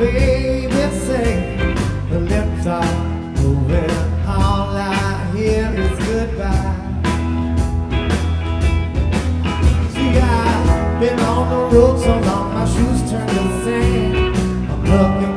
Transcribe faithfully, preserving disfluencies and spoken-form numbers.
baby sing. Her lips are moving, all I hear is goodbye. See, I've been on the road so long, my shoes turn to sand. I'm looking